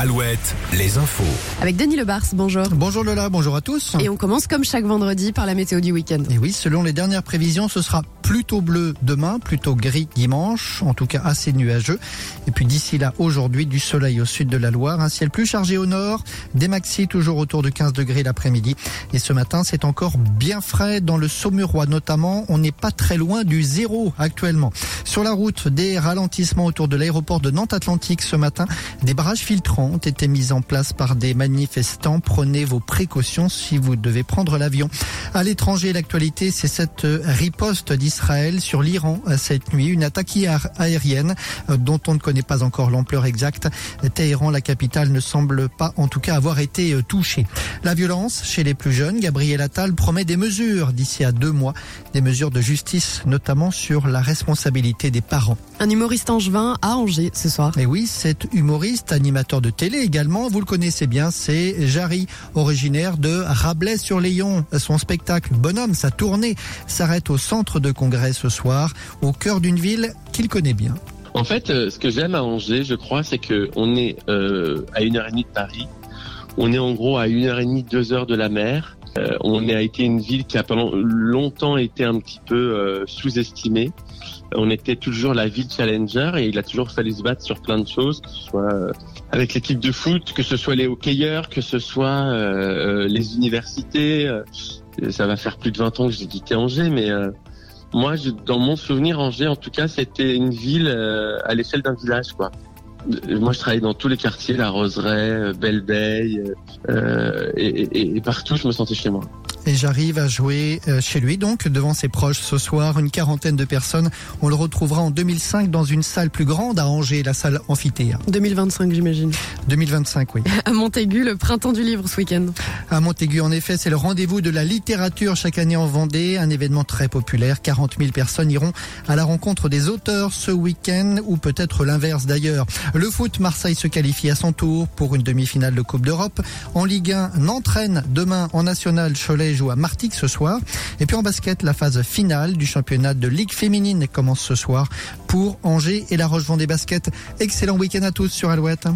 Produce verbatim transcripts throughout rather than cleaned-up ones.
Alouette, les infos. Avec Denis Lebars, bonjour. Bonjour Lola, bonjour à tous. Et on commence comme chaque vendredi par la météo du week-end. Et oui, selon les dernières prévisions, ce sera plutôt bleu demain, plutôt gris dimanche, en tout cas assez nuageux. Et puis d'ici là, aujourd'hui, du soleil au sud de la Loire, un ciel plus chargé au nord, des maxis toujours autour de quinze degrés l'après-midi. Et ce matin, c'est encore bien frais dans le Saumurois notamment. On n'est pas très loin du zéro actuellement. Sur la route, des ralentissements autour de l'aéroport de Nantes-Atlantique ce matin. Des barrages filtrants ont été mis en place par des manifestants. Prenez vos précautions si vous devez prendre l'avion. À l'étranger, l'actualité, c'est cette riposte d'Israël sur l'Iran cette nuit. Une attaque aérienne dont on ne connaît pas encore l'ampleur exacte. Téhéran, la capitale, ne semble pas en tout cas avoir été touchée. La violence chez les plus jeunes, Gabriel Attal promet des mesures d'ici à deux mois. Des mesures de justice, notamment sur la responsabilité des parents. Un humoriste angevin à Angers ce soir. Et oui, cet humoriste, animateur de télé également, vous le connaissez bien, c'est Jarry, originaire de Rabelais-sur-Layon. Son spectacle Bonhomme, sa tournée, s'arrête au centre de congrès ce soir, au cœur d'une ville qu'il connaît bien. En fait, euh, ce que j'aime à Angers, je crois, c'est que on est euh, à une heure et demie de Paris. On est en gros à une heure et demie, deux heures de la mer. Euh, on a été une ville qui a pendant longtemps été un petit peu euh, sous-estimée. On était toujours la ville challenger et il a toujours fallu se battre sur plein de choses, que ce soit euh, avec l'équipe de foot, que ce soit les hockeyeurs, que ce soit euh, les universités. Euh, ça va faire plus de vingt ans que j'ai quitté Angers, mais euh, moi, je, dans mon souvenir, Angers, en tout cas, c'était une ville euh, à l'échelle d'un village, quoi. Moi, je travaillais dans tous les quartiers, la Roseraie, Belle-Veille, euh, et, et, et partout, je me sentais chez moi. Et j'arrive à jouer chez lui, donc, devant ses proches ce soir. Une quarantaine de personnes. On le retrouvera en deux mille cinq dans une salle plus grande à Angers, la salle Amphithéâtre. deux mille vingt-cinq, j'imagine. deux mille vingt-cinq, oui. À Montaigu, le printemps du livre ce week-end. À Montaigu, en effet, c'est le rendez-vous de la littérature chaque année en Vendée. Un événement très populaire. quarante mille personnes iront à la rencontre des auteurs ce week-end, ou peut-être l'inverse d'ailleurs. Le foot, Marseille se qualifie à son tour pour une demi-finale de Coupe d'Europe. En Ligue un, Nantes Rennes demain en National. Cholet joue à Martigues ce soir. Et puis en basket, la phase finale du championnat de Ligue féminine commence ce soir pour Angers et La Roche-Vendée Basket. Excellent week-end à tous sur Alouette.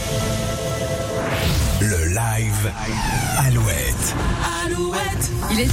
Le live Alouette. Alouette. Il est